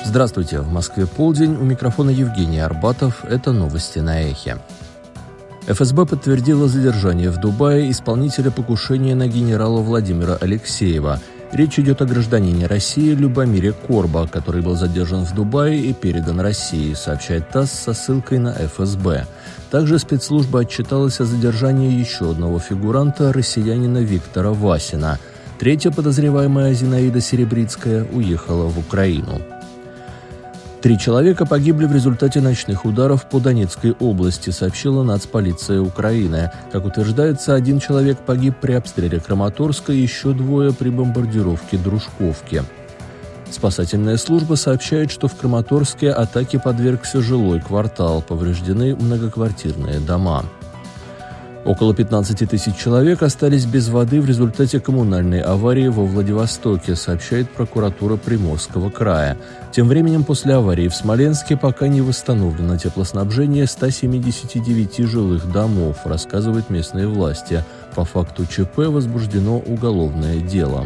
Здравствуйте, в Москве полдень, у микрофона Евгений Арбатов, это новости на Эхе. ФСБ подтвердила задержание в Дубае исполнителя покушения на генерала Владимира Алексеева. Речь идет о гражданине России Любомире Корба, который был задержан в Дубае и передан России, сообщает ТАСС со ссылкой на ФСБ. Также спецслужба отчиталась о задержании еще одного фигуранта, россиянина Виктора Васина. Третья подозреваемая, Зинаида Серебрицкая, уехала в Украину. 3 человека погибли в результате ночных ударов по Донецкой области, сообщила Нацполиция Украины. Как утверждается, 1 человек погиб при обстреле Краматорска, еще 2 при бомбардировке Дружковки. Спасательная служба сообщает, что в Краматорске атаке подвергся жилой квартал, повреждены многоквартирные дома. Около 15 тысяч человек остались без воды в результате коммунальной аварии во Владивостоке, сообщает прокуратура Приморского края. Тем временем после аварии в Смоленске пока не восстановлено теплоснабжение 179 жилых домов, рассказывают местные власти. По факту ЧП возбуждено уголовное дело.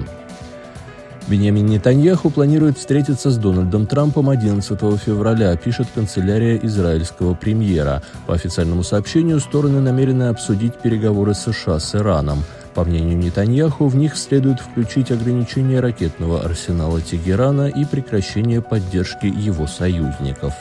Беньямин Нетаньяху планирует встретиться с Дональдом Трампом 11 февраля, пишет канцелярия израильского премьера. По официальному сообщению, стороны намерены обсудить переговоры США с Ираном. По мнению Нетаньяху, в них следует включить ограничение ракетного арсенала Тегерана и прекращение поддержки его союзников.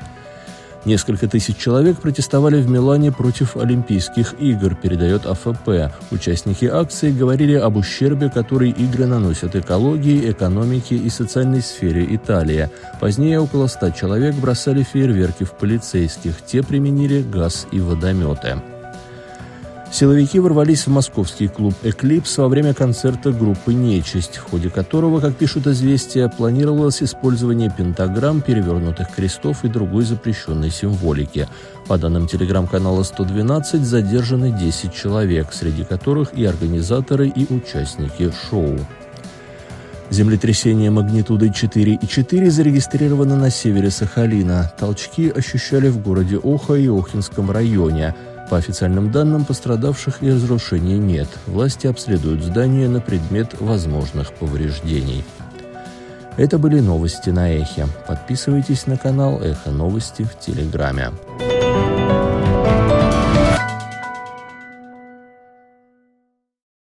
Несколько тысяч человек протестовали в Милане против Олимпийских игр, передает АФП. Участники акции говорили об ущербе, который игры наносят экологии, экономике и социальной сфере Италии. Позднее около 100 человек бросали фейерверки в полицейских, те применили газ и водометы. Силовики ворвались в московский клуб «Эклипс» во время концерта группы «Нечисть», в ходе которого, как пишут «Известия», планировалось использование пентаграмм, перевернутых крестов и другой запрещенной символики. По данным телеграм-канала 112, задержаны 10 человек, среди которых и организаторы, и участники шоу. Землетрясение магнитудой 4,4 зарегистрировано на севере Сахалина. Толчки ощущали в городе Оха и Охинском районе. По официальным данным, пострадавших и разрушений нет. Власти обследуют здание на предмет возможных повреждений. Это были новости на Эхе. Подписывайтесь на канал Эхо Новости в Телеграме.